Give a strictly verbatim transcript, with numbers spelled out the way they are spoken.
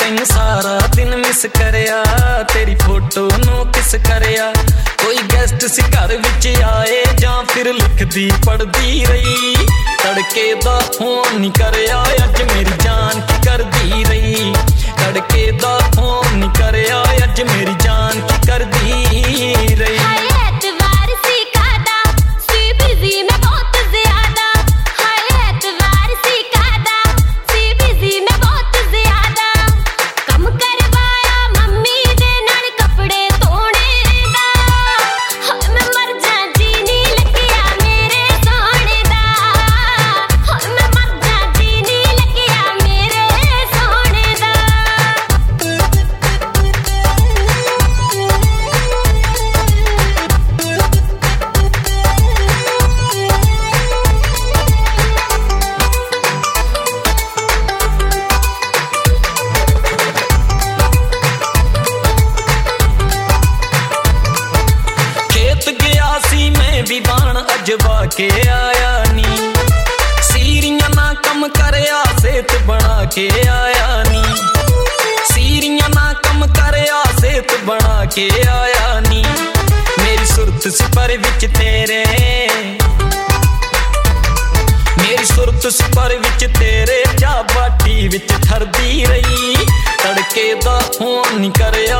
ਤੈਨੂੰ ਸਾਰਾ ਦਿਨ ਮਿਸ ਕਰਿਆ ਤੇਰੀ ਫੋਟੋ ਨੂੰ ਕਿਸ ਕਰਿਆ ਕੋਈ ਗੈਸਟ ਸੀ ਘਰ ਵਿੱਚ ਆਏ ਜਾਂ ਫਿਰ ਲਿਖਦੀ ਪੜਦੀ ਰਹੀ ਤੜਕੇ ਦਾ ਫੋਨ ਨਹੀਂ ਕਰਿਆ ਅੱਜ ਮੇਰੀ ਜਾਨ ਕੀ ਕਰਦੀ ਰਹੀ ਤੜਕੇ ਦਾ ਫੋਨ ਨਹੀਂ ਕਰਿਆ ਅੱਜ ਮੇਰੀ ਜਾਨ ਕੀ ਕਰਦੀ ਰਹੀ ਜਵਾ ਕੇ ਆਇਆ ਨੀ ਸੀਰੀਆਂ ਨਾ ਕੰਮ ਕਰਿਆ ਸੇਤ ਬਣਾ ਕੇ ਆਇਆ ਨੀ ਸੀਰੀਆਂ ਨਾ ਕੰਮ ਕਰਿਆ ਸੇਤ ਬਣਾ ਕੇ ਆਇਆ ਨੀ ਮੇਰੀ ਸੁਰਤ ਸਿਪਰ ਵਿੱਚ ਤੇਰੇ ਮੇਰੀ ਸੁਰਤ ਸਿਪਰ ਵਿੱਚ ਤੇਰੇ ਚਾਹ ਬਾਟੀ ਵਿੱਚ ਠਰਦੀ ਰਹੀ ਤੜਕੇ ਦਾ ਫੋਨ ਨਹੀਂ ਕਰਿਆ